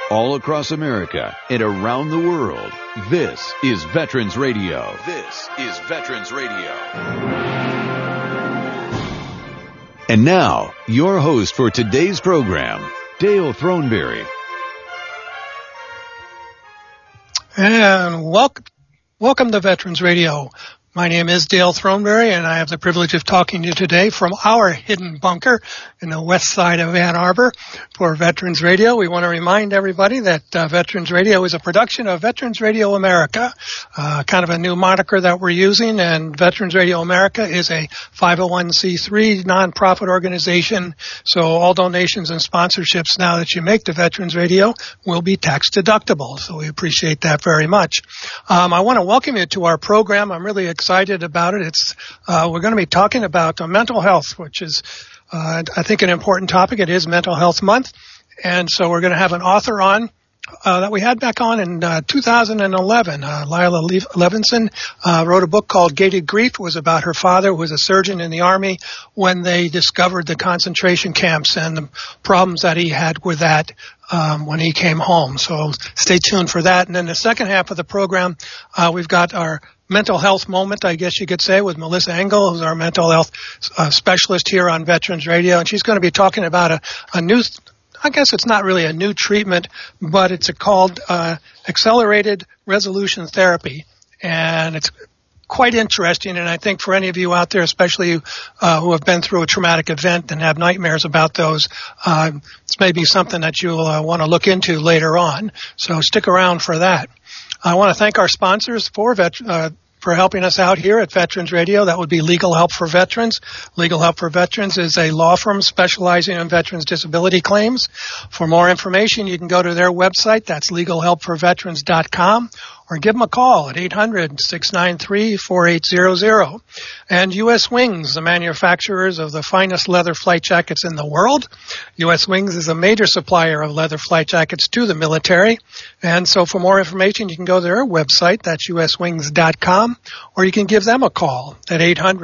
all across America and around the world. This is Veterans Radio. This is Veterans Radio. And now, your host for today's program, Dale Throneberry. And welcome to Veterans Radio. My name is Dale Throneberry, and I have the privilege of talking to you today from our hidden bunker in the west side of Ann Arbor for Veterans Radio. We want to remind everybody that Veterans Radio is a production of Veterans Radio America, kind of a new moniker that we're using, and Veterans Radio America is a 501c3 nonprofit organization, so all donations and sponsorships now that you make to Veterans Radio will be tax deductible, so we appreciate that very much. I want to welcome you to our program. I'm really excited about it. We're going to be talking about mental health, which is, I think, an important topic. It is Mental Health Month, and so we're going to have an author on that we had back on in 2011. Lila Levinson wrote a book called Gated Grief. It was about her father, who was a surgeon in the Army, when they discovered the concentration camps and the problems that he had with that when he came home. So stay tuned for that. And then the second half of the program, we've got our mental health moment, I guess you could say, with Melissa Engel, who's our mental health specialist here on Veterans Radio. And she's going to be talking about a new, I guess it's not really a new treatment, but it's called accelerated resolution therapy. And it's quite interesting. And I think for any of you out there, especially who have been through a traumatic event and have nightmares about those, it's maybe something that you'll want to look into later on. So stick around for that. I want to thank our sponsors for helping us out here at Veterans Radio. That would be Legal Help for Veterans. Legal Help for Veterans is a law firm specializing in veterans' disability claims. For more information, you can go to their website. That's legalhelpforveterans.com. Or give them a call at 800-693-4800. And U.S. Wings, the manufacturers of the finest leather flight jackets in the world. U.S. Wings is a major supplier of leather flight jackets to the military. And so for more information, you can go to their website, that's uswings.com, or you can give them a call at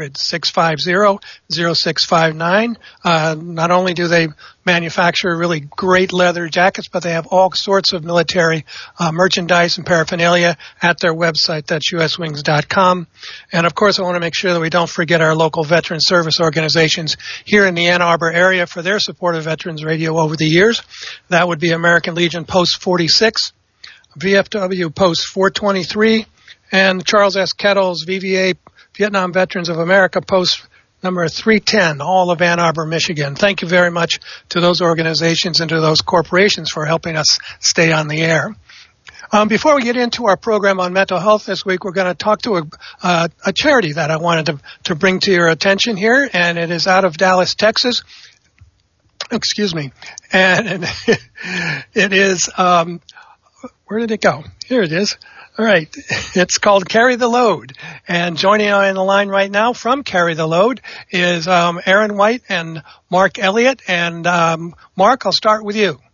800-650-0659. Not only do they manufacture really great leather jackets, but they have all sorts of military merchandise and paraphernalia at their website. That's uswings.com. And of course, I want to make sure that we don't forget our local veteran service organizations here in the Ann Arbor area for their support of Veterans Radio over the years. That would be American Legion Post 46, VFW Post 423, and Charles S. Kettles VVA, Vietnam Veterans of America Post number 310, all of Ann Arbor, Michigan. Thank you very much to those organizations and to those corporations for helping us stay on the air. Before we get into our program on mental health this week, we're going to talk to a charity that I wanted to bring to your attention here, and it is out of Dallas, Texas. Excuse me. And it is, where did it go? Here it is. All right. It's called Carry the Load. And joining on the line right now from Carry the Load is Aaron White and Mark Elliott. And Mark, I'll start with you.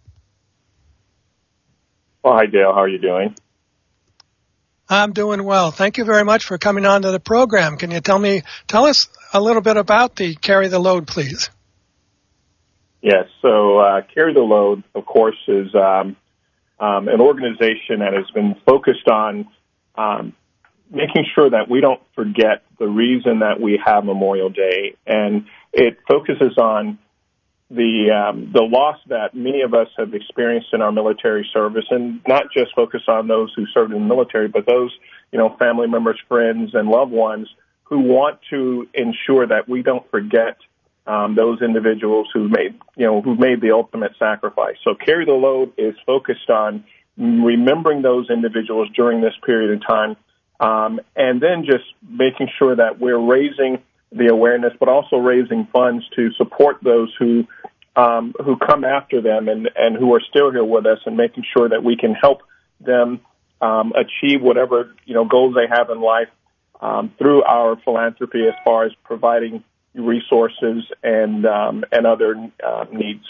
Well, hi, Dale. How are you doing? I'm doing well. Thank you very much for coming on to the program. Can you tell us a little bit about the Carry the Load, please? Yes. So Carry the Load, of course, is an organization that has been focused on making sure that we don't forget the reason that we have Memorial Day, and it focuses on the loss that many of us have experienced in our military service, and not just focus on those who served in the military, but those, family members, friends, and loved ones who want to ensure that we don't forget those individuals who made the ultimate sacrifice. So Carry the Load is focused on remembering those individuals during this period of time, and then just making sure that we're raising the awareness, but also raising funds to support those who come after them and who are still here with us, and making sure that we can help them achieve whatever goals they have in life through our philanthropy, as far as providing resources and other needs.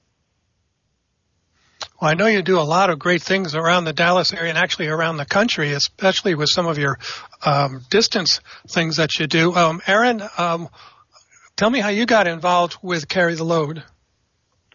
Well, I know you do a lot of great things around the Dallas area and actually around the country, especially with some of your distance things that you do. Aaron, tell me how you got involved with Carry the Load.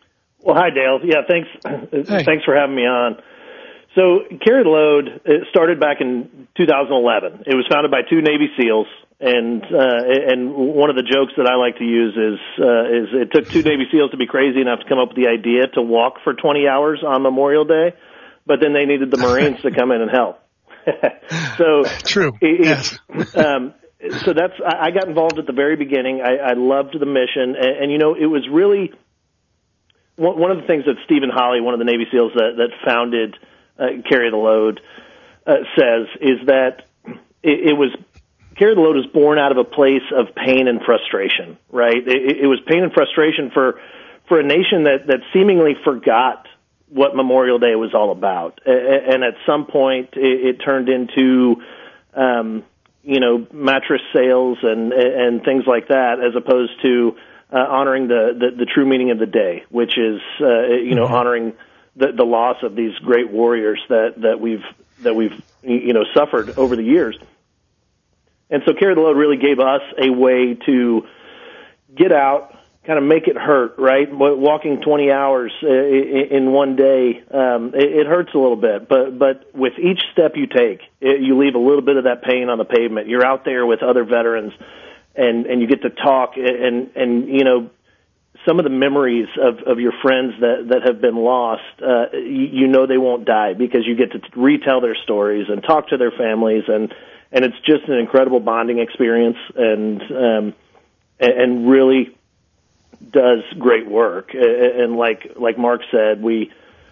Well, hi, Dale. Yeah, thanks. Hey. Thanks for having me on. So, Carry the Load started back in 2011. It was founded by two Navy SEALs, and one of the jokes that I like to use is it took two Navy SEALs to be crazy enough to come up with the idea to walk for 20 hours on Memorial Day, but then they needed the Marines to come in and help. So True. Yes. So I got involved at the very beginning. I loved the mission, and it was really one of the things that Stephen Holley, one of the Navy SEALs that founded Carry the Load, says is that it was Carry the Load is born out of a place of pain and frustration, right? It was pain and frustration for a nation that seemingly forgot what Memorial Day was all about, and at some point it turned into mattress sales and things like that, as opposed to honoring the true meaning of the day, which is honoring the loss of these great warriors that we've suffered over the years. And so Carry the Load really gave us a way to get out, kind of make it hurt, right? Walking 20 hours in one day, it hurts a little bit, but with each step you take, you leave a little bit of that pain on the pavement. You're out there with other veterans, and you get to talk, and some of the memories of your friends that have been lost, they won't die because you get to retell their stories and talk to their families, and it's just an incredible bonding experience, and really does great work. And like Mark said, we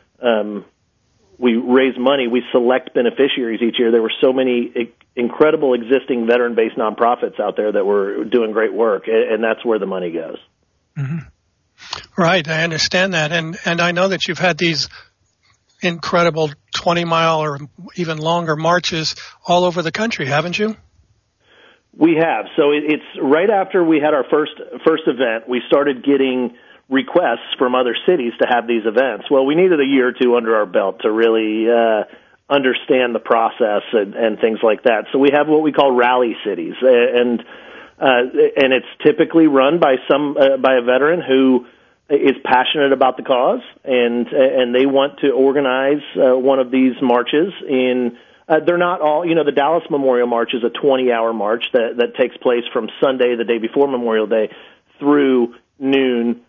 raise money. We select beneficiaries each year. There were so many incredible existing veteran-based nonprofits out there that were doing great work, and that's where the money goes. Mm-hmm. Right, I understand that, and I know that you've had these incredible 20-mile or even longer marches all over the country, haven't you? We have. So it's right after we had our first event, we started getting requests from other cities to have these events. Well, we needed a year or two under our belt to really understand the process and things like that. So we have what we call rally cities, and it's typically run by a veteran who is passionate about the cause, and they want to organize one of these marches in. They're not all, the Dallas Memorial March is a 20-hour march that takes place from Sunday, the day before Memorial Day, through noon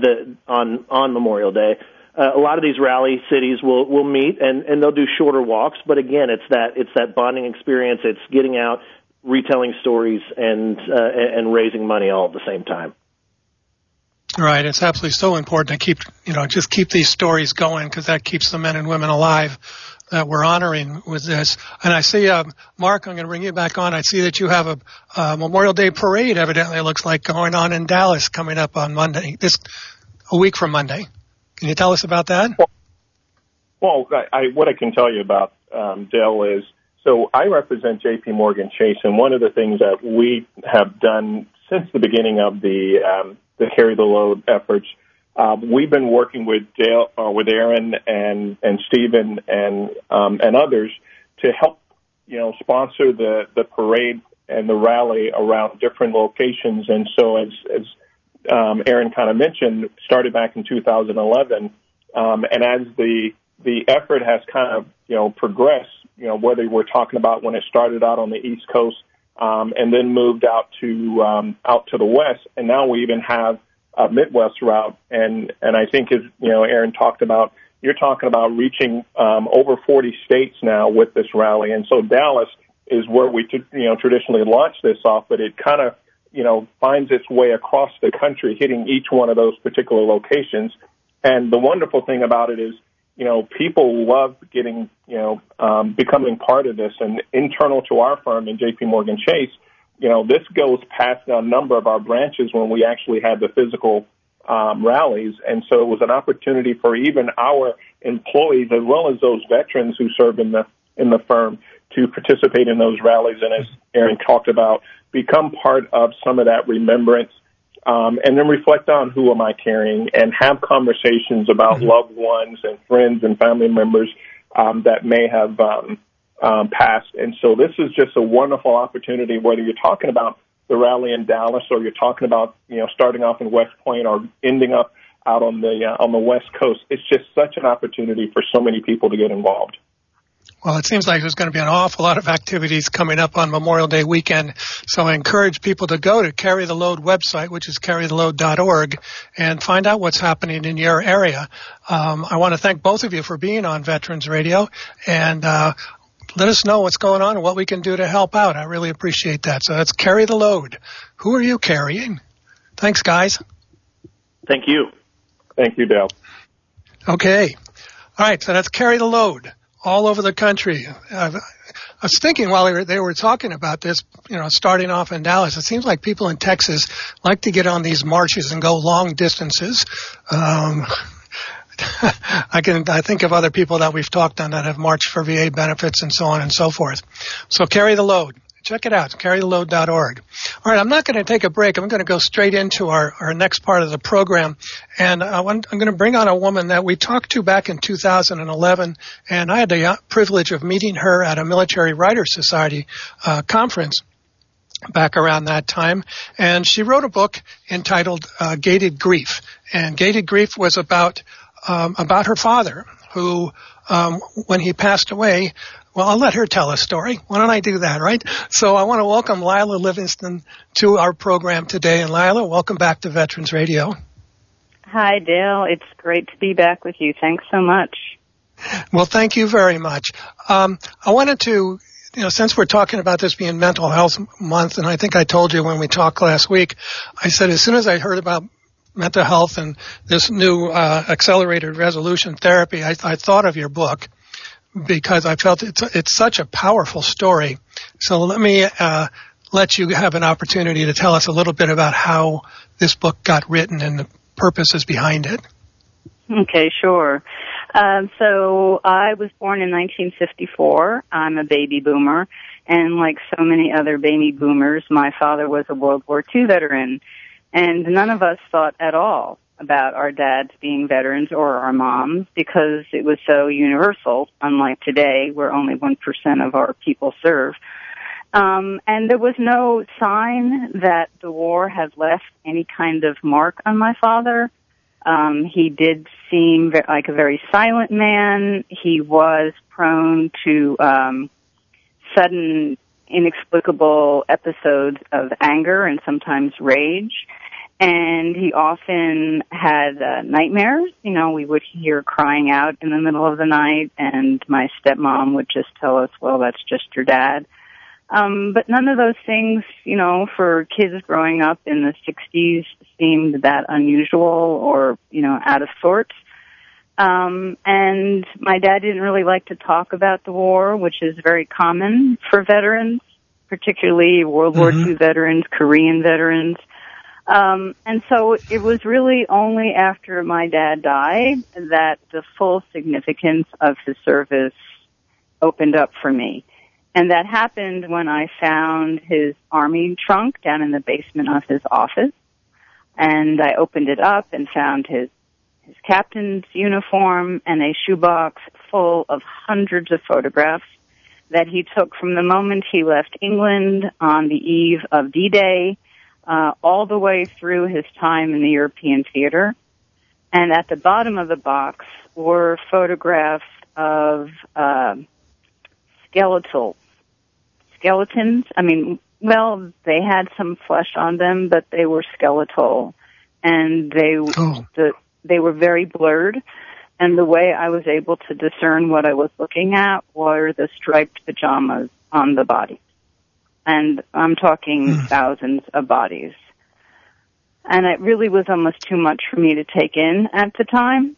on Memorial Day. A lot of these rally cities will meet and they'll do shorter walks, but again, it's that bonding experience. It's getting out, retelling stories, and raising money all at the same time. Right. It's absolutely so important to keep these stories going, because that keeps the men and women alive that we're honoring with this. And I see, Mark, I'm going to bring you back on. I see that you have a Memorial Day parade, evidently, it looks like, going on in Dallas coming up on Monday, a week from Monday. Can you tell us about that? Well, what I can tell you about, Dale, is, so I represent JP Morgan Chase, and one of the things that we have done since the beginning of the Carry the Load efforts, we've been working with Dale, with Aaron and Stephen and others to help, sponsor the parade and the rally around different locations. And so, as Aaron kind of mentioned, started back in 2011, and as the effort has kind of progressed, whether we're talking about when it started out on the East Coast, and then moved out to the West, and now we even have a Midwest route, and I think, as Aaron talked about, you're talking about reaching over 40 states now with this rally, and so Dallas is where we traditionally launch this off, but it kind of finds its way across the country, hitting each one of those particular locations. And the wonderful thing about it is, people love getting becoming part of this, and internal to our firm in JP Morgan Chase, this goes past a number of our branches when we actually had the physical rallies. And so it was an opportunity for even our employees, as well as those veterans who serve in the firm, to participate in those rallies. And as Aaron talked about, become part of some of that remembrance, and then reflect on who am I carrying, and have conversations about loved ones and friends and family members that may have passed. And so this is just a wonderful opportunity, whether you're talking about the rally in Dallas or you're talking about, starting off in West Point or ending up out on the West Coast. It's just such an opportunity for so many people to get involved. Well, it seems like there's going to be an awful lot of activities coming up on Memorial Day weekend. So I encourage people to go to Carry the Load website, which is carrytheload.org, and find out what's happening in your area. I want to thank both of you for being on Veterans Radio, and let us know what's going on and what we can do to help out. I really appreciate that. So that's Carry the Load. Who are you carrying? Thanks, guys. Thank you. Thank you, Dale. Okay. All right, so that's Carry the Load. All over the country. I was thinking while they were talking about this, starting off in Dallas, it seems like people in Texas like to get on these marches and go long distances. I think of other people that we've talked on that have marched for VA benefits and so on and so forth. So Carry the Load. Check it out, carrytheload.org. All right, I'm not going to take a break. I'm going to go straight into our next part of the program. And I'm going to bring on a woman that we talked to back in 2011. And I had the privilege of meeting her at a Military Writers Society conference back around that time. And she wrote a book entitled Gated Grief. And Gated Grief was about her father, who, when he passed away, well, I'll let her tell a story. Why don't I do that, right? So I want to welcome Lila Livingston to our program today. And Lila, welcome back to Veterans Radio. Hi, Dale. It's great to be back with you. Thanks so much. Well, thank you very much. I wanted to, since we're talking about this being Mental Health Month, and I think I told you when we talked last week, I said as soon as I heard about mental health and this new accelerated resolution therapy, I thought of your book, because I felt it's such a powerful story. So let me let you have an opportunity to tell us a little bit about how this book got written and the purposes behind it. Okay, sure. So I was born in 1954. I'm a baby boomer, and like so many other baby boomers, my father was a World War II veteran, and none of us thought at all about our dads being veterans or our moms because it was so universal, unlike today where only 1% of our people serve. And there was no sign that the war had left any kind of mark on my father. He did seem like a very silent man. He was prone to sudden, inexplicable episodes of anger and sometimes rage. And he often had nightmares. We would hear crying out in the middle of the night, and my stepmom would just tell us, well, that's just your dad. But none of those things, for kids growing up in the 60s seemed that unusual or, out of sorts. And my dad didn't really like to talk about the war, which is very common for veterans, particularly World War II veterans, Korean veterans. And so it was really only after my dad died that the full significance of his service opened up for me. And that happened when I found his army trunk down in the basement of his office. And I opened it up and found his captain's uniform and a shoebox full of hundreds of photographs that he took from the moment he left England on the eve of D-Day all the way through his time in the European theater. And at the bottom of the box were photographs of skeletons. They had some flesh on them, but they were skeletal. And they were very blurred. And the way I was able to discern what I was looking at were the striped pajamas on the body. And I'm talking thousands of bodies. And it really was almost too much for me to take in at the time.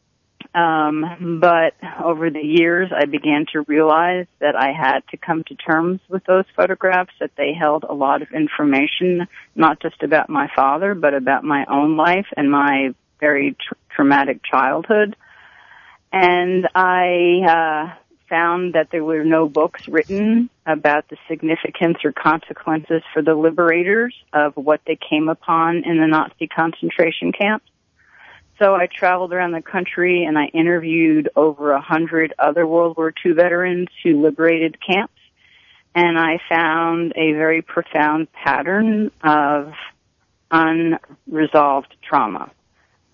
But over the years, I began to realize that I had to come to terms with those photographs, that they held a lot of information, not just about my father, but about my own life and my very traumatic childhood. And I found that there were no books written about the significance or consequences for the liberators of what they came upon in the Nazi concentration camps. So I traveled around the country and I interviewed over 100 other World War II veterans who liberated camps. And I found a very profound pattern of unresolved trauma.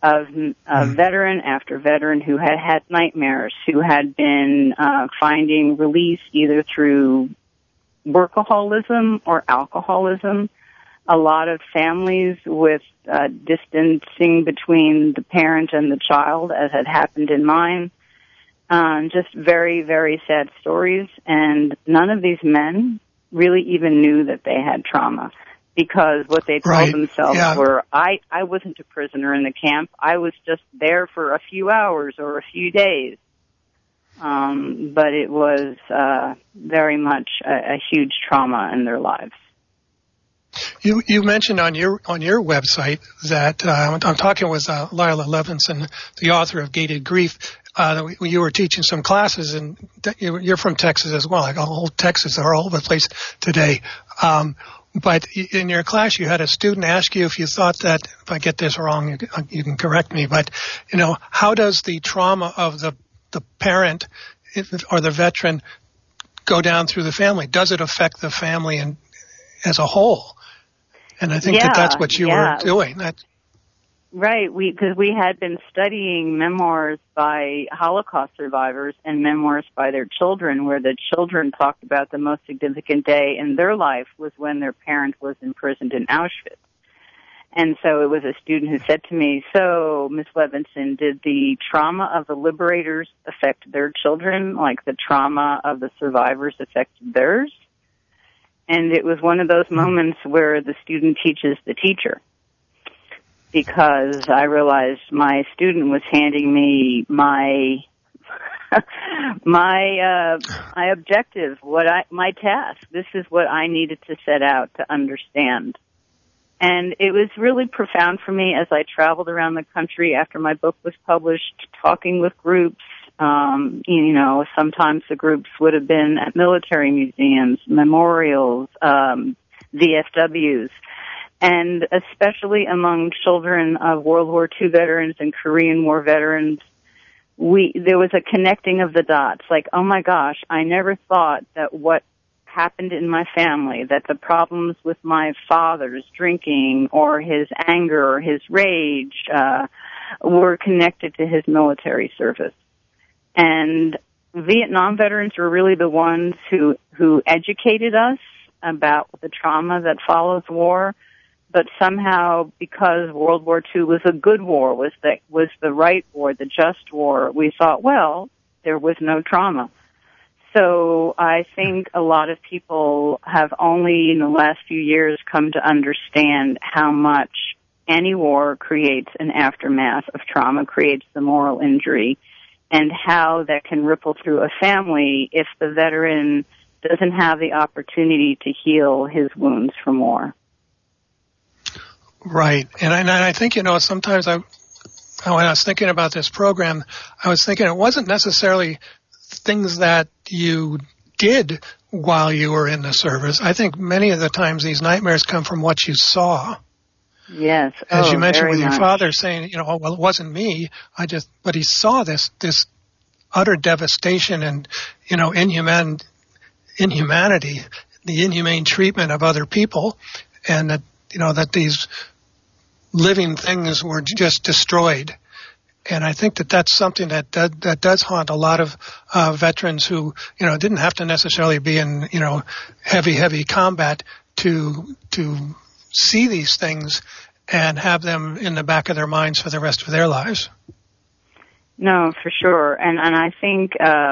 veteran after veteran who had had nightmares, who had been finding release either through workaholism or alcoholism. A lot of families with distancing between the parent and the child, as had happened in mine. Just very, very sad stories. And none of these men really even knew that they had trauma, because what they told themselves were, I wasn't a prisoner in the camp. I was just there for a few hours or a few days. But it was very much a huge trauma in their lives. You mentioned on your website that I'm talking with Lila Levinson, the author of Gated Grief. You were teaching some classes, and you're from Texas as well. Like all Texas are all over the place today. But in your class, you had a student ask you if you thought that, if I get this wrong, you can correct me. But how does the trauma of the parent or the veteran go down through the family? Does it affect the family as a whole? And I think that's what you were doing. Right, because we had been studying memoirs by Holocaust survivors and memoirs by their children, where the children talked about the most significant day in their life was when their parent was imprisoned in Auschwitz. And so it was a student who said to me, "So, Ms. Levinson, did the trauma of the liberators affect their children, like the trauma of the survivors affected theirs?" And it was one of those moments where the student teaches the teacher, because I realized my student was handing me my objective, my task. This is what I needed to set out to understand. And it was really profound for me as I traveled around the country after my book was published, talking with groups. Sometimes the groups would have been at military museums, memorials, VFWs, and especially among children of World War II veterans and Korean War veterans, there was a connecting of the dots. Like, oh my gosh, I never thought that what happened in my family, that the problems with my father's drinking or his anger or his rage were connected to his military service. And Vietnam veterans were really the ones who educated us about the trauma that follows war. But somehow, because World War II was a good war, was the right war, the just war, we thought, well, there was no trauma. So I think a lot of people have only in the last few years come to understand how much any war creates an aftermath of trauma, creates the moral injury, and how that can ripple through a family if the veteran doesn't have the opportunity to heal his wounds from war. Right. And I think, sometimes when I was thinking about this program, I was thinking it wasn't necessarily things that you did while you were in the service. I think many of the times these nightmares come from what you saw. Yes. As you mentioned with your father saying, well, it wasn't me. But he saw this utter devastation and, inhumanity, the inhumane treatment of other people, and that, that these living things were just destroyed. And I think that that's something that does haunt a lot of veterans who, didn't have to necessarily be in, heavy combat to see these things and have them in the back of their minds for the rest of their lives. No, for sure. And I think,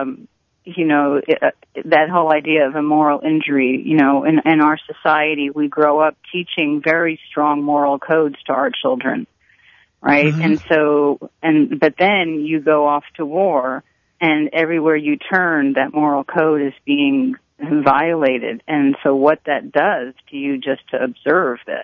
that whole idea of a moral injury, in our society, we grow up teaching very strong moral codes to our children, right? Mm-hmm. But then you go off to war, and everywhere you turn, that moral code is being violated. And so what that does to you just to observe it,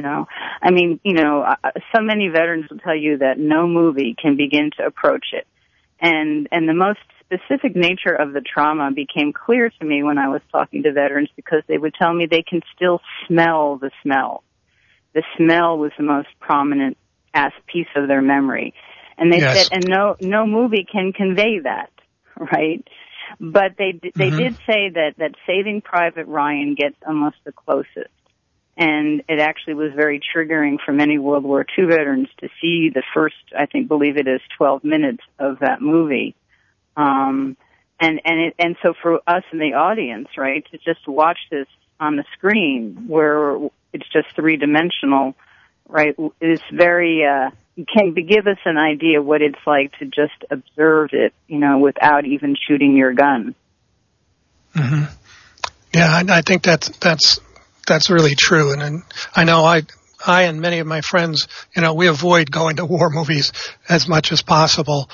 so many veterans will tell you that no movie can begin to approach it. And the most specific nature of the trauma became clear to me when I was talking to veterans, because they would tell me they can still smell the smell. The smell was the most prominent piece of their memory. And they said, and no movie can convey that, right? But they did say that Saving Private Ryan gets almost the closest. And it actually was very triggering for many World War II veterans to see the first, believe it is 12 minutes of that movie. And so for us in the audience, right, to just watch this on the screen where it's just three-dimensional, right, is very, can give us an idea what it's like to just observe it, without even shooting your gun. Mm-hmm. Yeah, I think that's really true. And I know I and many of my friends, we avoid going to war movies as much as possible,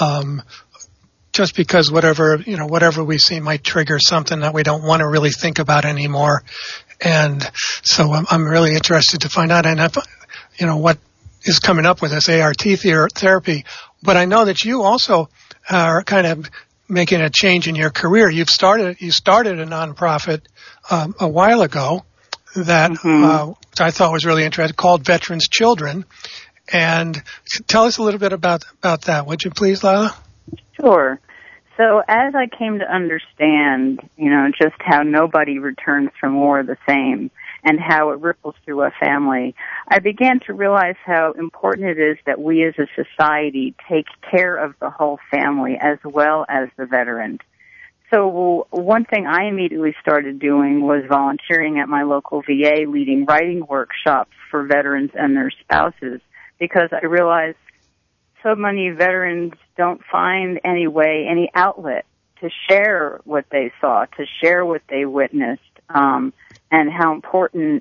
just because whatever we see might trigger something that we don't want to really think about anymore. And so I'm really interested to find out, what is coming up with this ART therapy. But I know that you also are kind of making a change in your career. You started a nonprofit a while ago that I thought was really interesting, called Veterans Children. And tell us a little bit about that, would you please, Lila? Sure. So as I came to understand, just how nobody returns from war the same and how it ripples through a family, I began to realize how important it is that we as a society take care of the whole family as well as the veteran. So one thing I immediately started doing was volunteering at my local VA, leading writing workshops for veterans and their spouses, because I realized so many veterans don't find any outlet to share what they saw, to share what they witnessed, and how important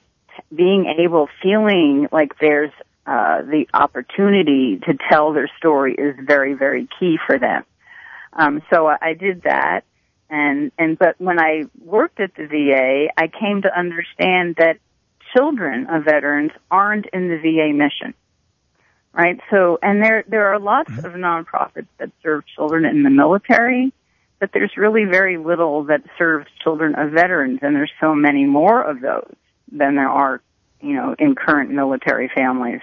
feeling like there's the opportunity to tell their story is very, very key for them. So I did that. But when I worked at the VA, I came to understand that children of veterans aren't in the VA mission, right? So, and there are lots of nonprofits that serve children in the military, but there's really very little that serves children of veterans, and there's so many more of those than there are, in current military families.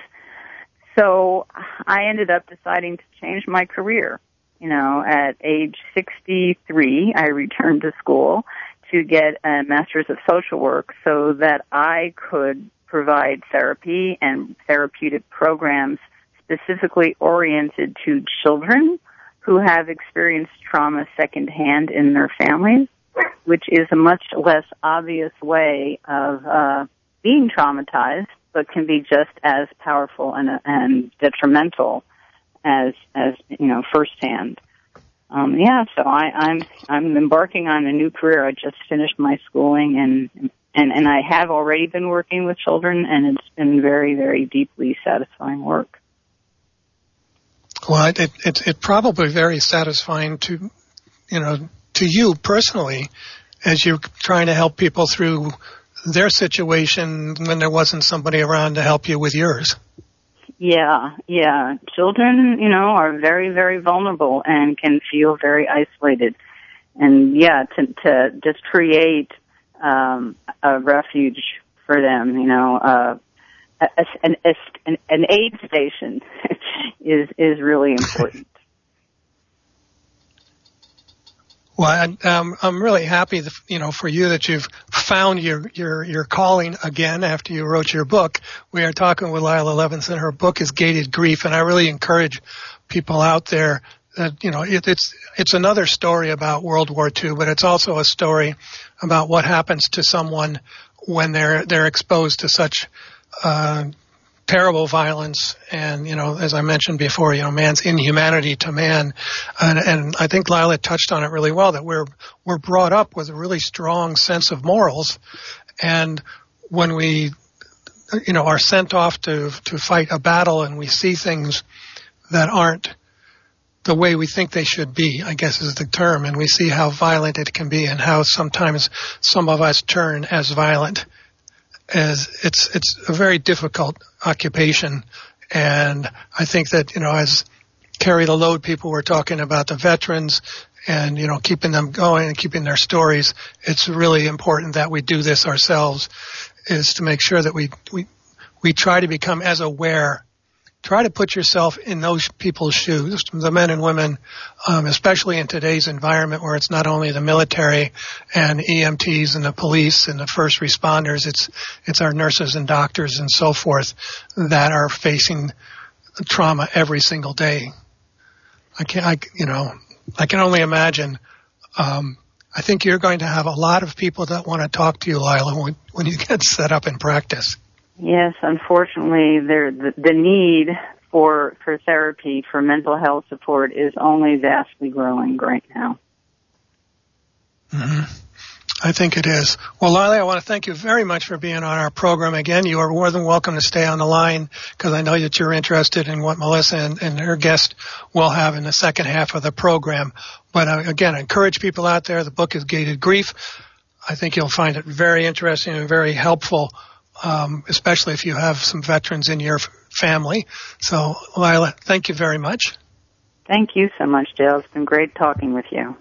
So I ended up deciding to change my career. At age 63, I returned to school to get a master's of social work so that I could provide therapy and therapeutic programs specifically oriented to children who have experienced trauma secondhand in their families, which is a much less obvious way of being traumatized, but can be just as powerful and detrimental as firsthand. So I'm embarking on a new career. I just finished my schooling and I have already been working with children, and it's been very, very deeply satisfying work. Well, it's probably very satisfying to you personally, as you're trying to help people through their situation when there wasn't somebody around to help you with yours. Yeah. Children, are very, very vulnerable and can feel very isolated. And to just create a refuge for them, an aid station is really important. Well, I'm really happy, for you that you've found your calling again after you wrote your book. We are talking with Lila Levinson. Her book is Gated Grief, and I really encourage people out there that, it's another story about World War II, but it's also a story about what happens to someone when they're exposed to such terrible violence and, as I mentioned before, man's inhumanity to man. And I think Lila touched on it really well, that we're brought up with a really strong sense of morals. And when we, are sent off to fight a battle and we see things that aren't the way we think they should be, I guess is the term, and we see how violent it can be and how sometimes some of us turn as violent. As it's a very difficult occupation, and I think that as Carry the Load people were talking about the veterans and keeping them going and keeping their stories, it's really important that we do this ourselves, is to make sure that we try to become as aware try to put yourself in those people's shoes, the men and women, especially in today's environment where it's not only the military and EMTs and the police and the first responders, it's our nurses and doctors and so forth that are facing trauma every single day. I can only imagine. I think you're going to have a lot of people that want to talk to you, Lila, when you get set up in practice. Yes, unfortunately, the need for therapy, for mental health support is only vastly growing right now. Mm-hmm. I think it is. Well, Lila, I want to thank you very much for being on our program again. You are more than welcome to stay on the line because I know that you're interested in what Melissa and her guest will have in the second half of the program. But again, I encourage people out there. The book is Gated Grief. I think you'll find it very interesting and very helpful, especially if you have some veterans in your family. So, Lila, thank you very much. Thank you so much, Dale. It's been great talking with you.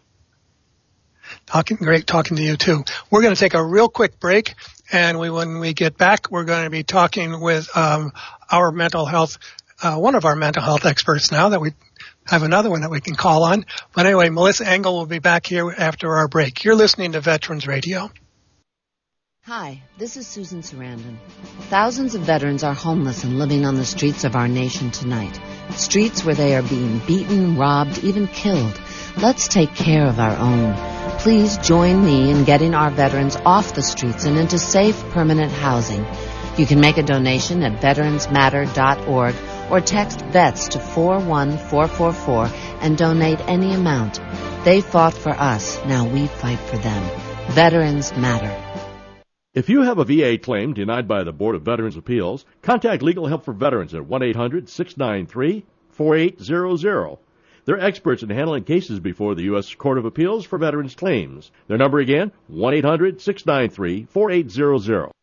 Great talking to you, too. We're going to take a real quick break, and when we get back, we're going to be talking with our mental health, one of our mental health experts now that we have another one that we can call on. But anyway, Melissa Engel will be back here after our break. You're listening to Veterans Radio. Hi, this is Susan Sarandon. Thousands of veterans are homeless and living on the streets of our nation tonight. Streets where they are being beaten, robbed, even killed. Let's take care of our own. Please join me in getting our veterans off the streets and into safe, permanent housing. You can make a donation at veteransmatter.org or text VETS to 41444 and donate any amount. They fought for us. Now we fight for them. Veterans Matter. If you have a VA claim denied by the Board of Veterans' Appeals, contact Legal Help for Veterans at 1-800-693-4800. They're experts in handling cases before the U.S. Court of Appeals for Veterans Claims. Their number again, 1-800-693-4800.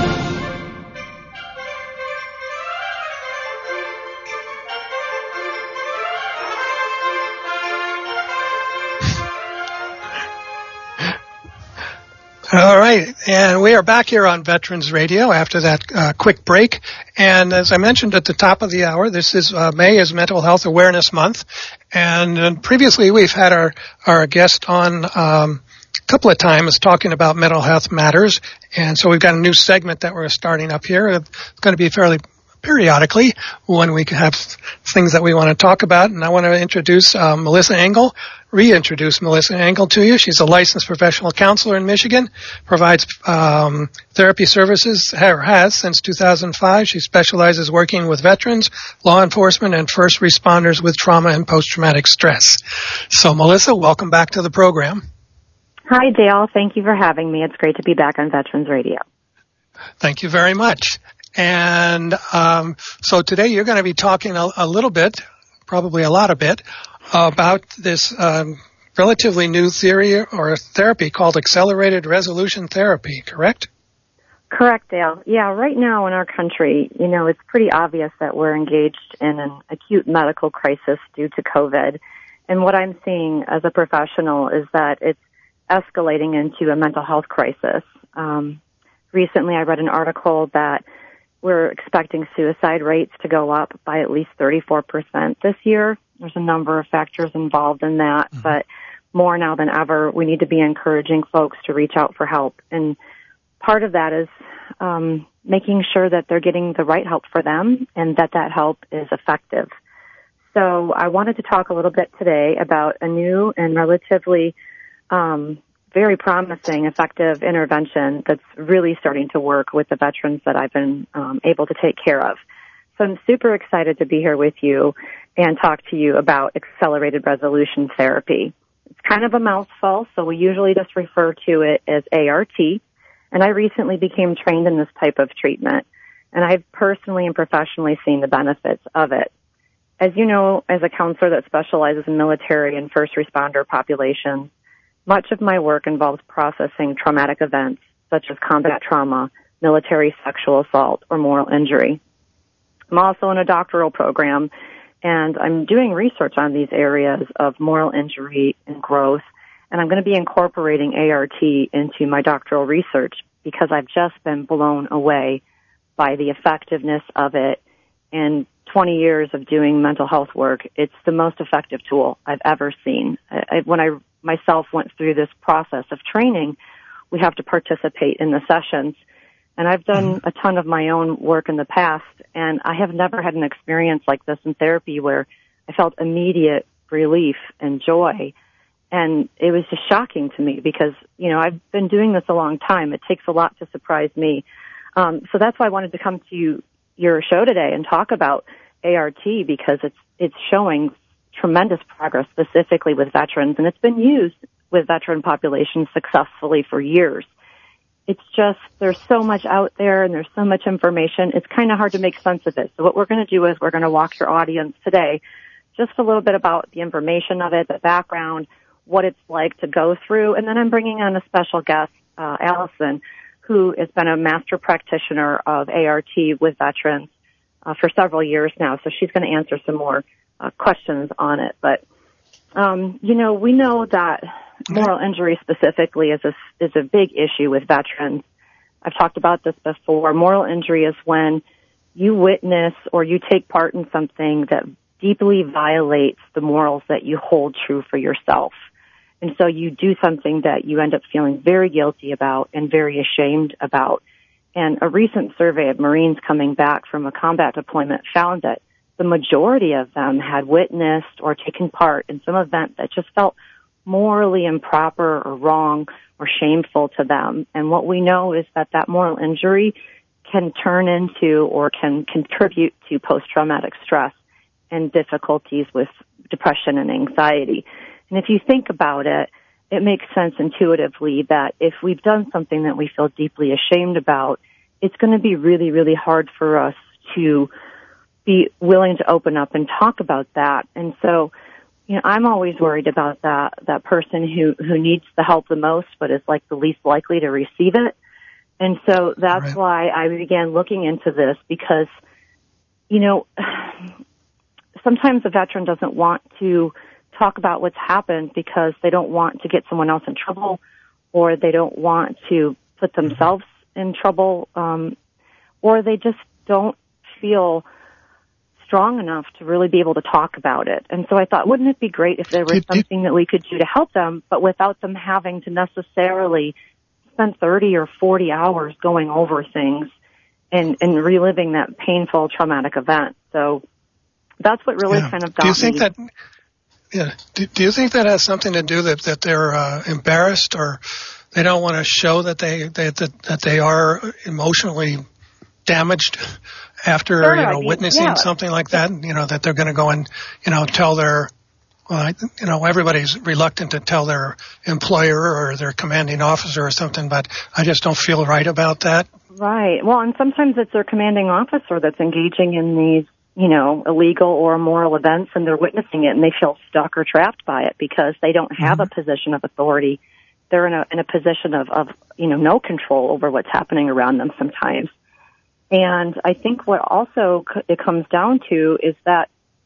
All right, and we are back here on Veterans Radio after that quick break. And as I mentioned at the top of the hour, this is May is Mental Health Awareness Month. And previously we've had our guest on a couple of times talking about mental health matters. And so we've got a new segment that we're starting up here. It's going to be fairly periodically when we have things that we want to talk about. And I want to introduce reintroduce Melissa Engel to you. She's a licensed professional counselor in Michigan, provides therapy services, has since 2005. She specializes working with veterans, law enforcement, and first responders with trauma and post-traumatic stress. So, Melissa, welcome back to the program. Hi, Dale. Thank you for having me. It's great to be back on Veterans Radio. Thank you very much. And so today you're going to be talking a little bit, probably a lot of it, about this relatively new theory or therapy called accelerated resolution therapy, correct? Correct, Dale. Yeah, right now in our country, it's pretty obvious that we're engaged in an acute medical crisis due to COVID. And what I'm seeing as a professional is that it's escalating into a mental health crisis. Recently, I read an article that we're expecting suicide rates to go up by at least 34% this year. There's a number of factors involved in that, but more now than ever, we need to be encouraging folks to reach out for help. And part of that is making sure that they're getting the right help for them and that help is effective. So I wanted to talk a little bit today about a new and relatively very promising, effective intervention that's really starting to work with the veterans that I've been able to take care of. So I'm super excited to be here with you and talk to you about accelerated resolution therapy. It's kind of a mouthful, so we usually just refer to it as ART, and I recently became trained in this type of treatment, and I've personally and professionally seen the benefits of it. As you know, as a counselor that specializes in military and first responder populations, much of my work involves processing traumatic events such as combat trauma, military sexual assault, or moral injury. I'm also in a doctoral program, and I'm doing research on these areas of moral injury and growth, and I'm going to be incorporating ART into my doctoral research because I've just been blown away by the effectiveness of it and 20 years of doing mental health work, it's the most effective tool I've ever seen. When I myself went through this process of training, we have to participate in the sessions. And I've done a ton of my own work in the past, and I have never had an experience like this in therapy where I felt immediate relief and joy. And it was just shocking to me because, I've been doing this a long time. It takes a lot to surprise me. So that's why I wanted to come to your show today and talk about ART, because it's showing tremendous progress specifically with veterans, and it's been used with veteran populations successfully for years. It's just, there's so much out there and there's so much information, it's kind of hard to make sense of it. So what we're going to do is we're going to walk your audience today just a little bit about the information of it, the background, what it's like to go through, and then I'm bringing on a special guest, Allison, who has been a master practitioner of ART with veterans for several years now. So she's going to answer some more questions on it. But, we know that moral injury specifically is a big issue with veterans. I've talked about this before. Moral injury is when you witness or you take part in something that deeply violates the morals that you hold true for yourself. And so you do something that you end up feeling very guilty about and very ashamed about. And a recent survey of Marines coming back from a combat deployment found that the majority of them had witnessed or taken part in some event that just felt morally improper or wrong or shameful to them. And what we know is that moral injury can turn into or can contribute to post-traumatic stress and difficulties with depression and anxiety. And if you think about it, it makes sense intuitively that if we've done something that we feel deeply ashamed about, it's going to be really, really hard for us to be willing to open up and talk about that. And so, I'm always worried about that person who needs the help the most, but is like the least likely to receive it. And so that's why I began looking into this because, sometimes a veteran doesn't want to talk about what's happened because they don't want to get someone else in trouble, or they don't want to put themselves in trouble, or they just don't feel strong enough to really be able to talk about it. And so I thought, wouldn't it be great if there was something that we could do to help them, but without them having to necessarily spend 30 or 40 hours going over things and reliving that painful, traumatic event. So that's what really kind of got me. Do you think that has something to do that they're embarrassed, or they don't want to show that they are emotionally damaged after witnessing something like that? That they're going to go and tell their everybody's reluctant to tell their employer or their commanding officer or something, but I just don't feel right about that. Right. Well, and sometimes it's their commanding officer that's engaging in these illegal or immoral events, and they're witnessing it, and they feel stuck or trapped by it because they don't have a position of authority. They're in a position of no control over what's happening around them sometimes. And I think what also it comes down to is that,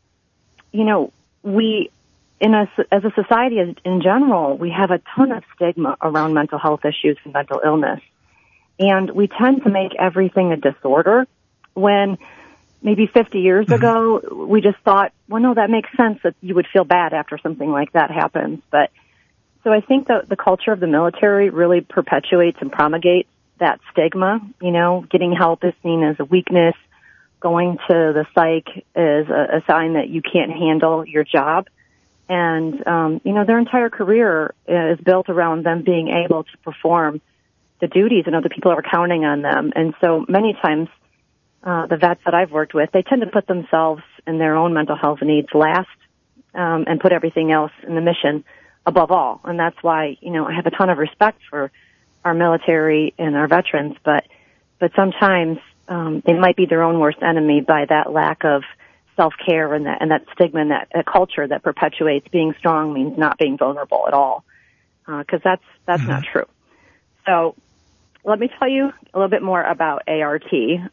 we, as a society in general, we have a ton of stigma around mental health issues and mental illness. And we tend to make everything a disorder when maybe 50 years ago, we just thought, well, no, that makes sense that you would feel bad after something like that happens. But so I think that the culture of the military really perpetuates and promulgates that stigma. Getting help is seen as a weakness. Going to the psych is a sign that you can't handle your job. And, their entire career is built around them being able to perform the duties and other people are counting on them. And so many times, the vets that I've worked with, they tend to put themselves and their own mental health needs last, and put everything else in the mission above all. And that's why, I have a ton of respect for our military and our veterans, but sometimes, they might be their own worst enemy by that lack of self-care and that stigma and that culture that perpetuates being strong means not being vulnerable at all. Cause that's not true. So let me tell you a little bit more about ART,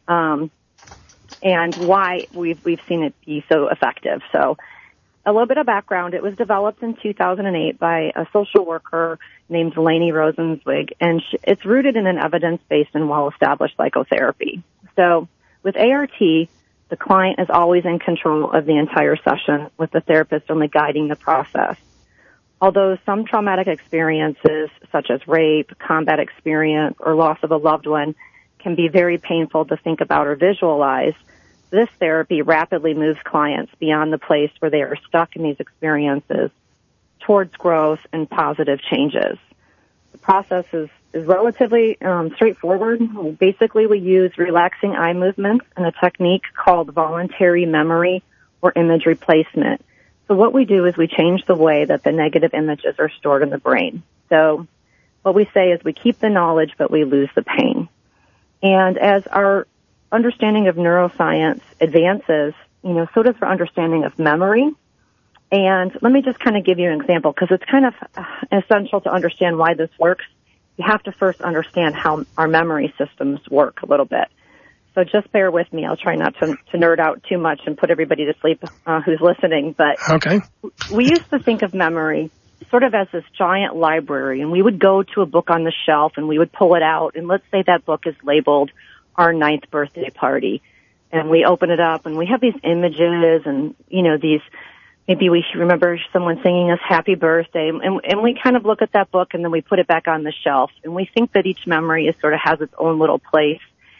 and why we've seen it be so effective. So a little bit of background. It was developed in 2008 by a social worker named Lainey Rosenzweig, and it's rooted in an evidence-based and well-established psychotherapy. So with ART, The client is always in control of the entire session, with the therapist only guiding the process. Although some traumatic experiences, such as rape, combat experience, or loss of a loved one, can be very painful to think about or visualize, this therapy rapidly moves clients beyond the place where they are stuck in these experiences towards growth and positive changes. The process is relatively straightforward. Basically, we use relaxing eye movements and a technique called voluntary memory or image replacement. So what we do is we change the way that the negative images are stored in the brain. So what we say is we keep the knowledge, but we lose the pain. And as our understanding of neuroscience advances, so does our understanding of memory. And let me just kind of give you an example, because it's kind of essential to understand why this works. You have to first understand how our memory systems work a little bit. So just bear with me. I'll try not to nerd out too much and put everybody to sleep who's listening. But okay. We used to think of memory sort of as this giant library, and we would go to a book on the shelf and we would pull it out, and let's say that book is labeled Our 9th Birthday Party. And we open it up and we have these images and, these, maybe we remember someone singing us happy birthday, and we kind of look at that book and then we put it back on the shelf, and we think that each memory is sort of has its own little place.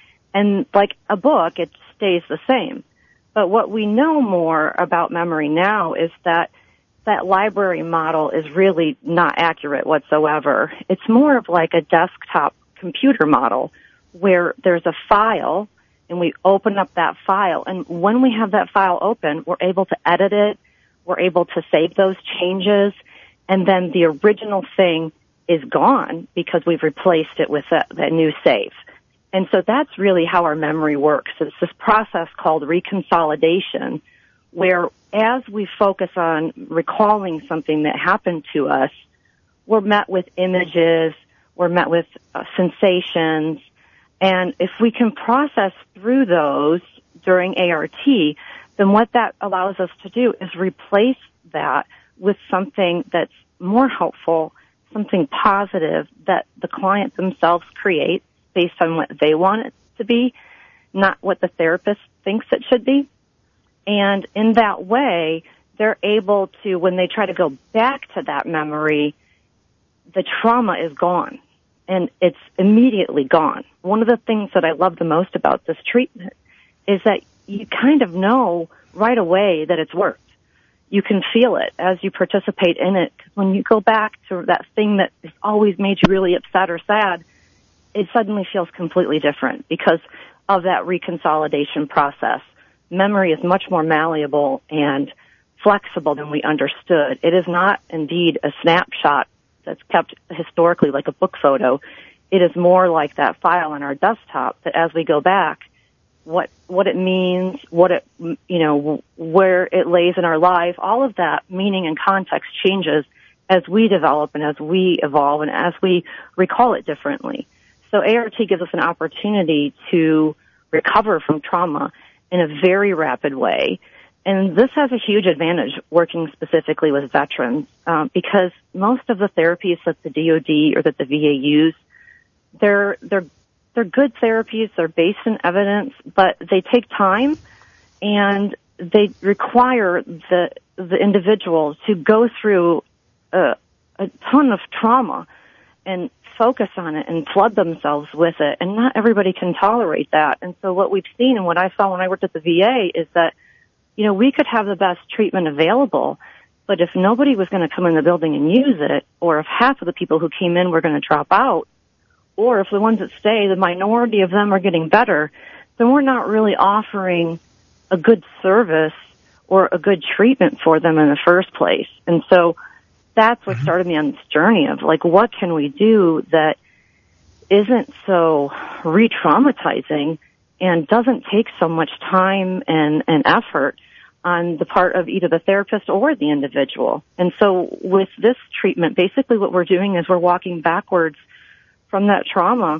And like a book, it stays the same. But what we know more about memory now is that that library model is really not accurate whatsoever. It's more of like a desktop computer model where there's a file and we open up that file. And when we have that file open, we're able to edit it. We're able to save those changes. And then the original thing is gone because we've replaced it with that new save. And so that's really how our memory works. It's this process called reconsolidation, where as we focus on recalling something that happened to us, we're met with images, we're met with sensations, and if we can process through those during ART, then what that allows us to do is replace that with something that's more helpful, something positive that the client themselves create based on what they want it to be, not what the therapist thinks it should be. And in that way, they're able to, when they try to go back to that memory, the trauma is gone, and it's immediately gone. One of the things that I love the most about this treatment is that you kind of know right away that it's worked. You can feel it as you participate in it. When you go back to that thing that has always made you really upset or sad, it suddenly feels completely different because of that reconsolidation process. Memory is much more malleable and flexible than we understood. It is not indeed a snapshot that's kept historically like a book photo. It is more like that file on our desktop that as we go back, what it means, what it, where it lays in our life, all of that meaning and context changes as we develop and as we evolve and as we recall it differently. So ART gives us an opportunity to recover from trauma in a very rapid way. And this has a huge advantage working specifically with veterans, because most of the therapies that the DoD or that the VA use, they're good therapies, they're based in evidence, but they take time and they require the individual to go through a ton of trauma and focus on it and flood themselves with it. And not everybody can tolerate that. And so what we've seen and what I saw when I worked at the VA is that, we could have the best treatment available, but if nobody was going to come in the building and use it, or if half of the people who came in were going to drop out, or if the ones that stay, the minority of them are getting better, then we're not really offering a good service or a good treatment for them in the first place. And so that's what started me on this journey of, what can we do that isn't so re-traumatizing and doesn't take so much time and effort on the part of either the therapist or the individual. And so with this treatment, basically what we're doing is we're walking backwards from that trauma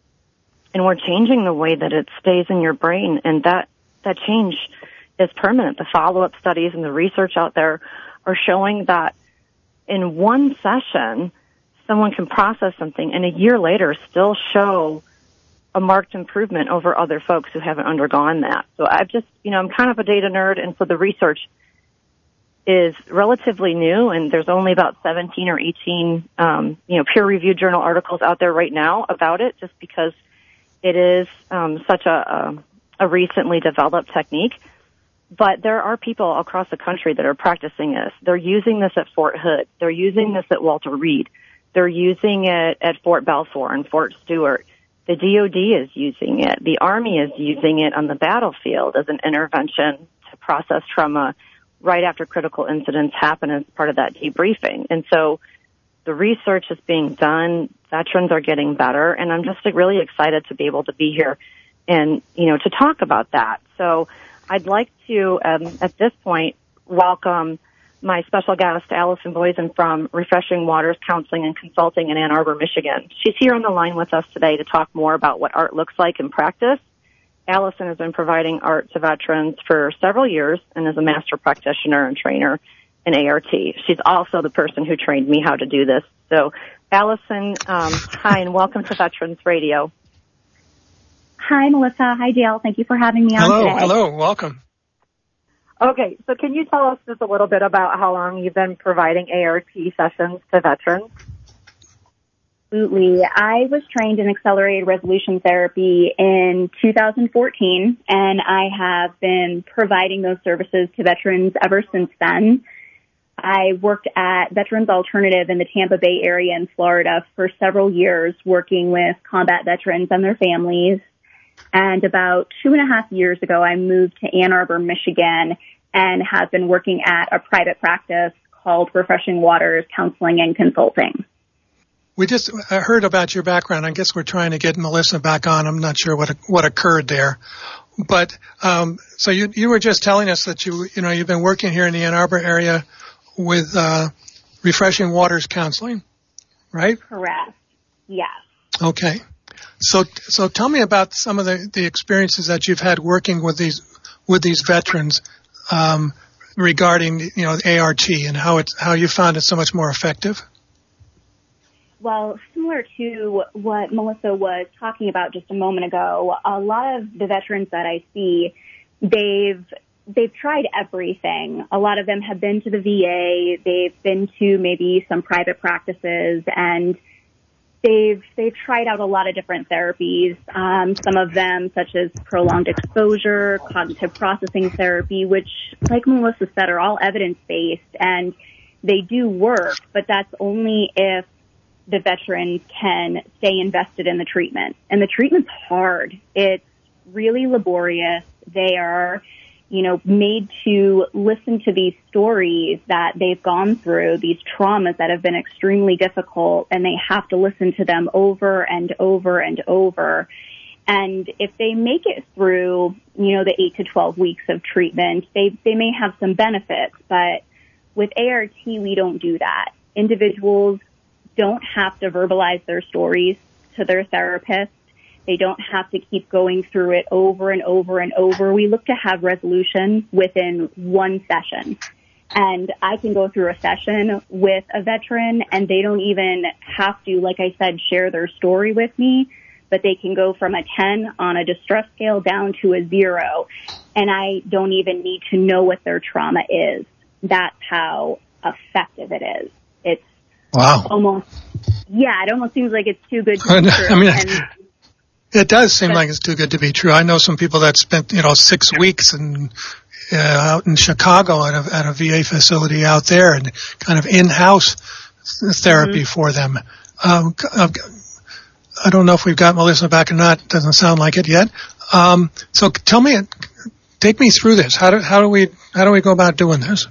and we're changing the way that it stays in your brain, and that change is permanent. The follow-up studies and the research out there are showing that in one session, someone can process something and a year later still show a marked improvement over other folks who haven't undergone that. So I've just, I'm kind of a data nerd, and so the research is relatively new, and there's only about 17 or 18, peer-reviewed journal articles out there right now about it, just because it is such a recently developed technique. But there are people across the country that are practicing this. They're using this at Fort Hood. They're using this at Walter Reed. They're using it at Fort Balfour and Fort Stewart. The DOD is using it. The Army is using it on the battlefield as an intervention to process trauma right after critical incidents happen as part of that debriefing. And so the research is being done. Veterans are getting better. And I'm just really excited to be able to be here and, to talk about that. So I'd like to, at this point, welcome my special guest, Allison Boysen from Refreshing Waters Counseling and Consulting in Ann Arbor, Michigan. She's here on the line with us today to talk more about what art looks like in practice. Allison has been providing art to veterans for several years and is a master practitioner and trainer in ART. She's also the person who trained me how to do this. So, Allison, hi, and welcome to Veterans Radio. Hi, Melissa. Hi, Dale. Thank you for having me on today. Hello. Welcome. Okay, so can you tell us just a little bit about how long you've been providing ART sessions to veterans? Absolutely. I was trained in accelerated resolution therapy in 2014, and I have been providing those services to veterans ever since then. I worked at Veterans Alternative in the Tampa Bay area in Florida for several years, working with combat veterans and their families. And about 2.5 years ago, I moved to Ann Arbor, Michigan, and have been working at a private practice called Refreshing Waters Counseling and Consulting. We just heard about your background. I guess we're trying to get Melissa back on. I'm not sure what occurred there. But so you were just telling us that you've been working here in the Ann Arbor area with Refreshing Waters Counseling, right? Correct. Yes. Okay. So tell me about some of the experiences that you've had working with these veterans regarding ART and how you found it so much more effective. Well, similar to what Melissa was talking about just a moment ago, a lot of the veterans that I see, they've tried everything. A lot of them have been to the VA, they've been to maybe some private practices, and they've tried out a lot of different therapies, some of them such as prolonged exposure, cognitive processing therapy, which, like Melissa said, are all evidence-based, and they do work, but that's only if the veterans can stay invested in the treatment. And the treatment's hard. It's really laborious. They are, made to listen to these stories that they've gone through, these traumas that have been extremely difficult, and they have to listen to them over and over and over. And if they make it through, the 8 to 12 weeks of treatment, they may have some benefits. But with ART, we don't do that. Individuals don't have to verbalize their stories to their therapist. They don't have to keep going through it over and over and over. We look to have resolution within one session. And I can go through a session with a veteran, and they don't even have to, like I said, share their story with me, but they can go from a 10 on a distress scale down to a 0. And I don't even need to know what their trauma is. That's how effective it is. It's wow. It almost seems like it's too good to be true. It does seem like it's too good to be true. I know some people that spent, 6 weeks out in Chicago at a VA facility out there, and kind of in-house therapy for them. I don't know if we've got Melissa back or not. It doesn't sound like it yet. So take me through this. How do we go about doing this?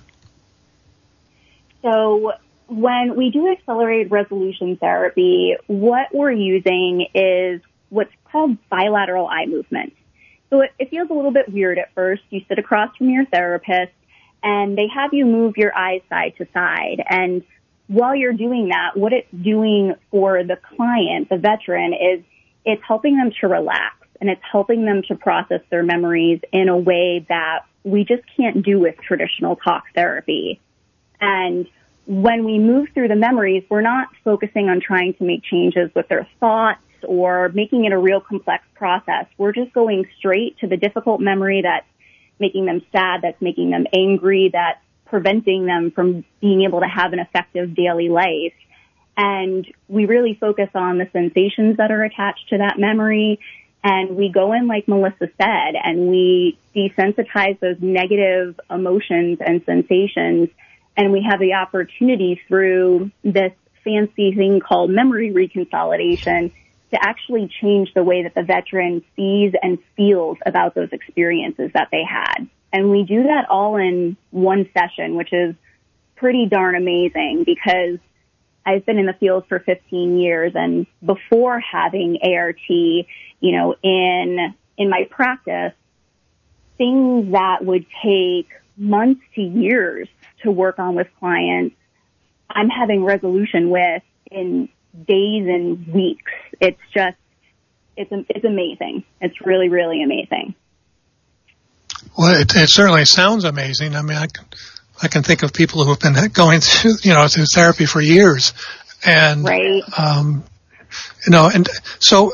So when we do accelerated resolution therapy, what we're using is what's called bilateral eye movement. So it feels a little bit weird at first. You sit across from your therapist, and they have you move your eyes side to side. And while you're doing that, what it's doing for the client, the veteran, is it's helping them to relax, and it's helping them to process their memories in a way that we just can't do with traditional talk therapy. And when we move through the memories, we're not focusing on trying to make changes with their thoughts or making it a real complex process. We're just going straight to the difficult memory that's making them sad, that's making them angry, that's preventing them from being able to have an effective daily life. And we really focus on the sensations that are attached to that memory. And we go in, like Melissa said, and we desensitize those negative emotions and sensations. And we have the opportunity through this fancy thing called memory reconsolidation to actually change the way that the veteran sees and feels about those experiences that they had. And we do that all in one session, which is pretty darn amazing because I've been in the field for 15 years, and before having ART, you know, in my practice, things that would take months to years to work on with clients, I'm having resolution with in days and weeks. It's just, it's amazing. It's really, really amazing. Well, it certainly sounds amazing. I mean, I can think of people who have been going through, through therapy for years. And, right. And so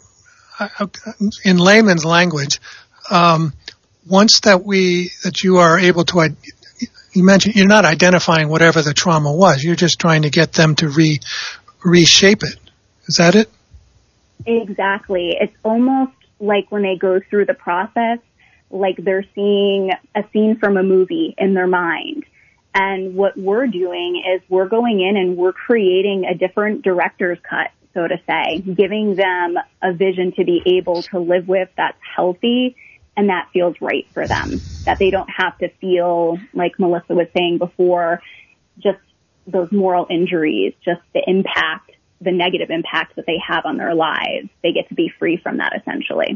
in layman's language, once that you are able to, you mentioned you're not identifying whatever the trauma was. You're just trying to get them to reshape it. Is that it? Exactly. It's almost like when they go through the process, like they're seeing a scene from a movie in their mind. And what we're doing is we're going in and we're creating a different director's cut, so to say, giving them a vision to be able to live with that's healthy and that feels right for them, that they don't have to feel, like Melissa was saying before, just those moral injuries, just the impact, the negative impact that they have on their lives. They get to be free from that, essentially.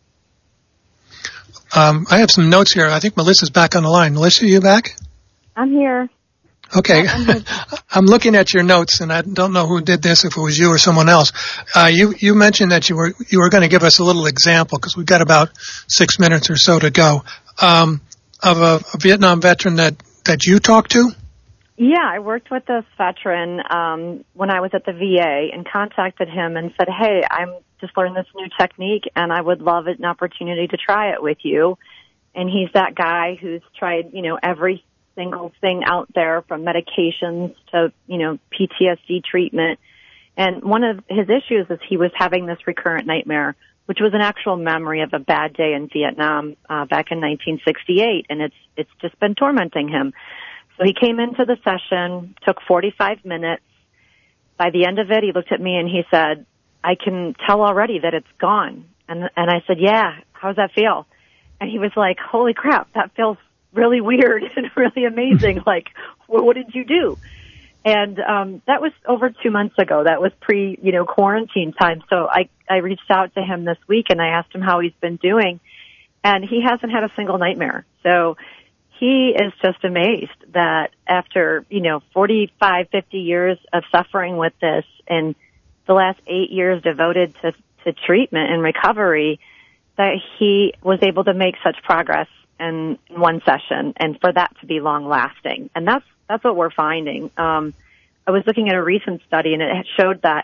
I have some notes here. I think Melissa's back on the line. Melissa, are you back? I'm here. Okay. I'm looking at your notes, and I don't know who did this, if it was you or someone else. You mentioned that you were going to give us a little example, because we've got about 6 minutes or so to go, of a Vietnam veteran that you talked to? Yeah, I worked with this veteran when I was at the VA and contacted him and said, hey, I'm just learned this new technique, and I would love an opportunity to try it with you. And he's that guy who's tried, every single thing out there, from medications to, PTSD treatment. And one of his issues is he was having this recurrent nightmare, which was an actual memory of a bad day in Vietnam back in 1968, and it's just been tormenting him. So he came into the session, took 45 minutes. By the end of it, he looked at me and he said, I can tell already that it's gone. And I said, yeah, how does that feel? And he was like, holy crap, that feels really weird and really amazing. Like, well, what did you do? And that was over 2 months ago. That was quarantine time. So I reached out to him this week and I asked him how he's been doing. And he hasn't had a single nightmare. So he is just amazed that after, 45, 50 years of suffering with this and the last 8 years devoted to treatment and recovery, that he was able to make such progress in one session, and for that to be long lasting. And that's what we're finding. I was looking at a recent study and it showed that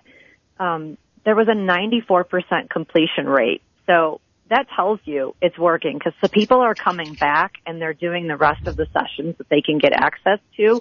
there was a 94% completion rate. So that tells you it's working, because the people are coming back and they're doing the rest of the sessions that they can get access to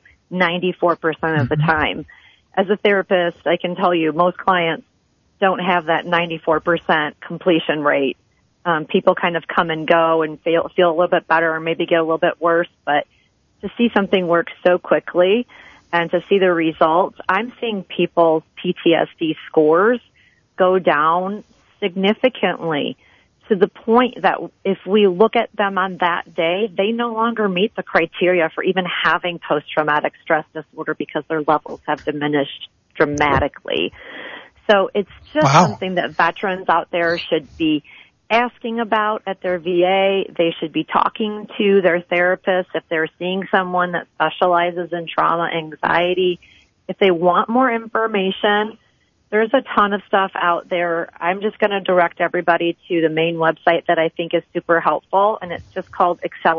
94% of the time. As a therapist, I can tell you most clients don't have that 94% completion rate. People kind of come and go and feel a little bit better or maybe get a little bit worse, but to see something work so quickly and to see the results, I'm seeing people's PTSD scores go down significantly, to the point that if we look at them on that day, they no longer meet the criteria for even having post-traumatic stress disorder because their levels have diminished dramatically. So it's just something that veterans out there should be asking about at their VA. They should be talking to their therapist if they're seeing someone that specializes in trauma anxiety. If they want more information, there's a ton of stuff out there. I'm just going to direct everybody to the main website that I think is super helpful, and it's just called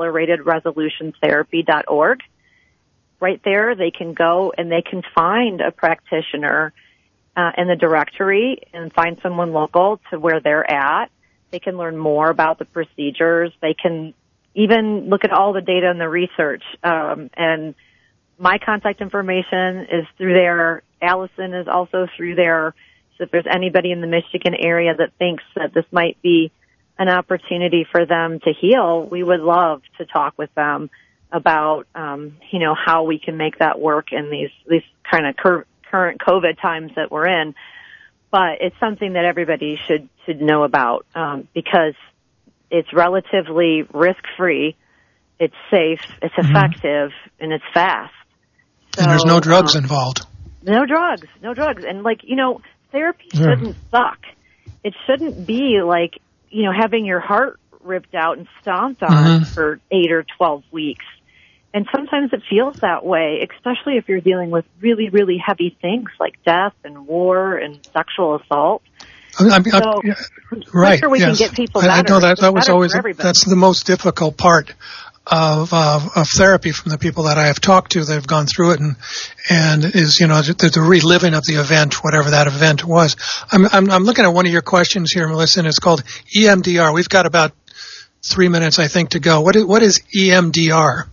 acceleratedresolutiontherapy.org. Right there, they can go and they can find a practitioner in the directory and find someone local to where they're at. They can learn more about the procedures. They can even look at all the data and the research. And my contact information is through there. Allison is also through there. So if there's anybody in the Michigan area that thinks that this might be an opportunity for them to heal, we would love to talk with them about, how we can make that work in these kind of current COVID times that we're in. But it's something that everybody should know about, because it's relatively risk-free, it's safe, it's effective, and it's fast. So, and there's no drugs involved. No drugs. And therapy shouldn't suck. It shouldn't be like, having your heart ripped out and stomped on for 8 or 12 weeks. And sometimes it feels that way, especially if you're dealing with really, really heavy things like death and war and sexual assault. Right. Sure we can get people better. I know that was always that's the most difficult part of therapy from the people that I have talked to that have gone through it, and is the reliving of the event, whatever that event was. I'm looking at one of your questions here, Melissa, and it's called EMDR. We've got about 3 minutes, I think, to go. What is EMDR?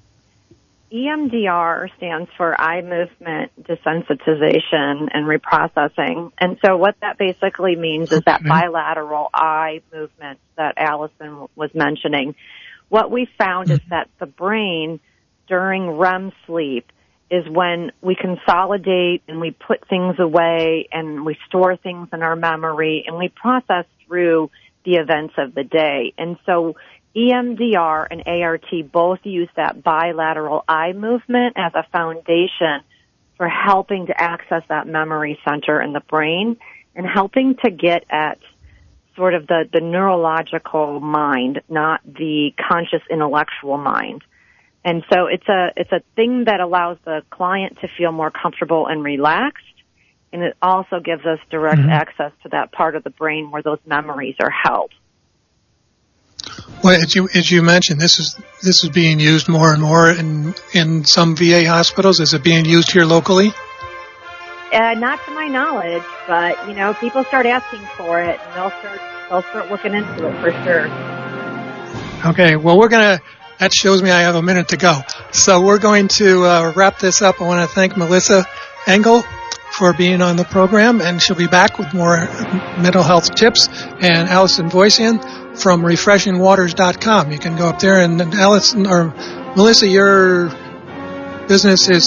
EMDR stands for eye movement desensitization and reprocessing. And so what that basically means is that bilateral eye movement that Allison was mentioning. What we found is that the brain during REM sleep is when we consolidate and we put things away and we store things in our memory and we process through the events of the day. And so EMDR and ART both use that bilateral eye movement as a foundation for helping to access that memory center in the brain and helping to get at sort of the neurological mind, not the conscious intellectual mind. And so it's a thing that allows the client to feel more comfortable and relaxed, and it also gives us direct access to that part of the brain where those memories are held. Well, as you mentioned, this is being used more and more in some VA hospitals. Is it being used here locally? Not to my knowledge, but people start asking for it, and they'll start looking into it for sure. Okay, well, that shows me I have a minute to go. So we're going to wrap this up. I want to thank Melissa Engel for being on the program, and she'll be back with more mental health tips, and Allison Voisin from refreshingwaters.com. You can go up there, and Allison or Melissa, your business is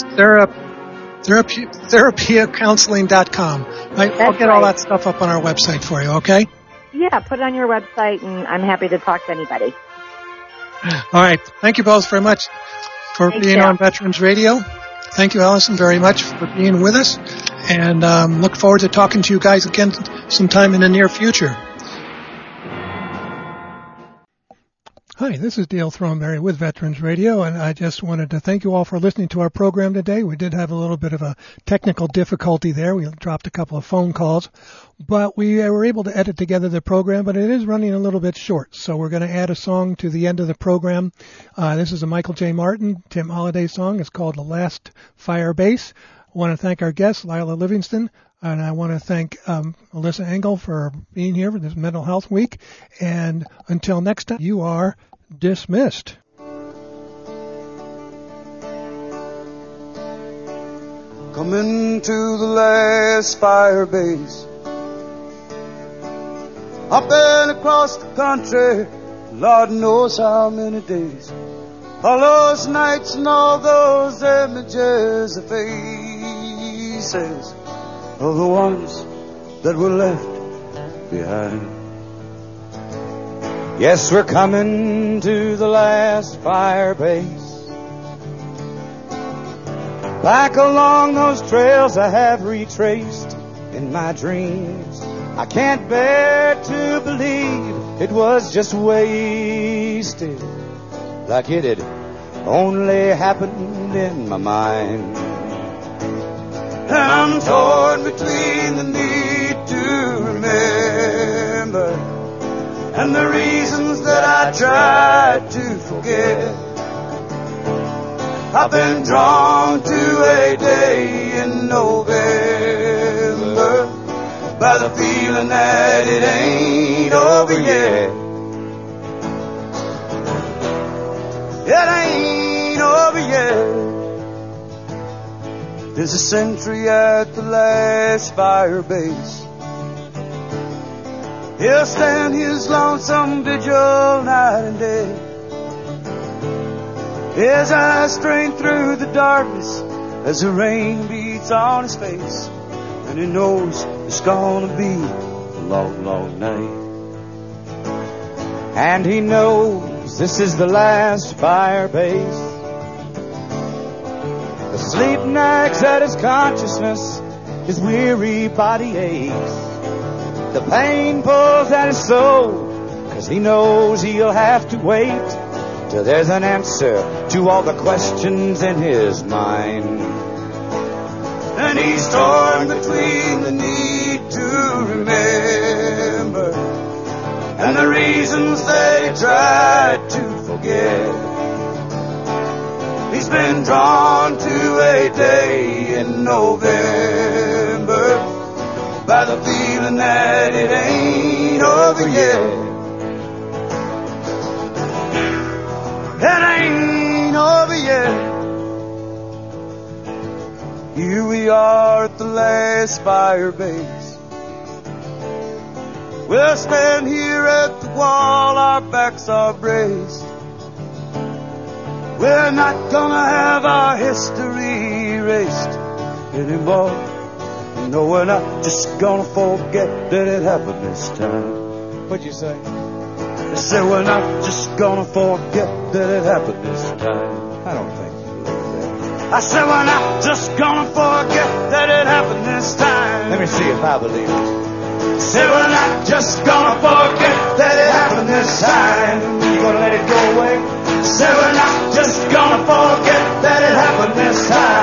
therapycounseling.com. I'll get all that stuff up on our website for you, okay? Yeah, put it on your website, and I'm happy to talk to anybody. All right. Thank you both very much for being on Veterans Radio. Thank you, Allison, very much for being with us, and look forward to talking to you guys again sometime in the near future. Hi, this is Dale Throneberry with Veterans Radio, and I just wanted to thank you all for listening to our program today. We did have a little bit of a technical difficulty there. We dropped a couple of phone calls, but we were able to edit together the program, but it is running a little bit short, so we're going to add a song to the end of the program. This is a Michael J. Martin, Tim Holiday song. It's called The Last Fire Base. I want to thank our guest, Lila Livingston, and I want to thank Melissa Engel for being here for this Mental Health Week. And until next time, you are dismissed. Coming to the last fire base, I've been across the country, Lord knows how many days. All those nights and all those images, the faces of the ones that were left behind. Yes, we're coming to the last fire base. Back along those trails I have retraced in my dreams, I can't bear to believe it was just wasted, like it had only happened in my mind. I'm torn between the need to remember and the reasons that I tried to forget. I've been drawn to a day in November by the feeling that it ain't over yet. It ain't over yet. There's a sentry at the last fire base. He'll stand his lonesome vigil night and day. His eyes strain through the darkness as the rain beats on his face, and he knows it's gonna be a long, long night. And he knows this is the last fire base. The sleep nags at his consciousness, his weary body aches. The pain pulls at his soul, 'cause he knows he'll have to wait till there's an answer to all the questions in his mind. And he's torn between the need to remember and the reasons that he tried to forget. He's been drawn to a day in November by the feeling that it ain't over yet. It ain't over yet. Here we are at the last fire base. We'll stand here at the wall, our backs are braced. We're not gonna have our history erased anymore. No, we're not just gonna forget that it happened this time. What'd you say? I said we're not just gonna forget that it happened this time. I don't think you believe that. I said we're not just gonna forget that it happened this time. Let me see if I believe it. I said we're not just gonna forget that it happened this time. You gonna let it go away? I said we're not just gonna forget that it happened this time.